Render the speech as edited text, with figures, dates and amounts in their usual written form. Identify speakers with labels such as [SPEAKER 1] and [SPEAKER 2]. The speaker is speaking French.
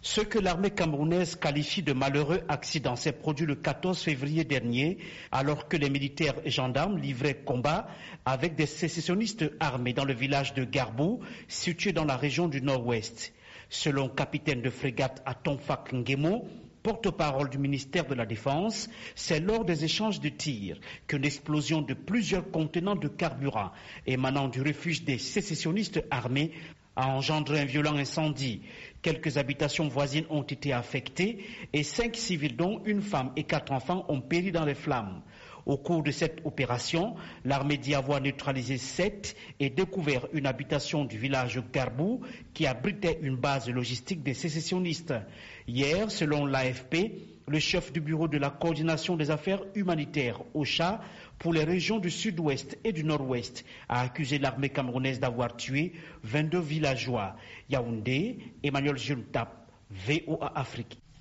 [SPEAKER 1] Ce que l'armée camerounaise qualifie de malheureux accident s'est produit le 14 février dernier, alors que les militaires et gendarmes livraient combat avec des sécessionnistes armés dans le village de Garbou, situé dans la région du Nord-Ouest. Selon capitaine de frégate à Tonfak Ngemo, porte-parole du ministère de la Défense, c'est lors des échanges de tirs qu'une explosion de plusieurs contenants de carburant émanant du refuge des sécessionnistes armés a engendré un violent incendie. Quelques habitations voisines ont été affectées et 5 civils, dont une femme et 4 enfants, ont péri dans les flammes. Au cours de cette opération, l'armée dit avoir neutralisé 7 et découvert une habitation du village Garbou qui abritait une base logistique des sécessionnistes. Hier, selon l'AFP, le chef du bureau de la coordination des affaires humanitaires, OCHA, pour les régions du sud-ouest et du nord-ouest, a accusé l'armée camerounaise d'avoir tué 22 villageois. Yaoundé, Emmanuel Juntap, VOA Afrique.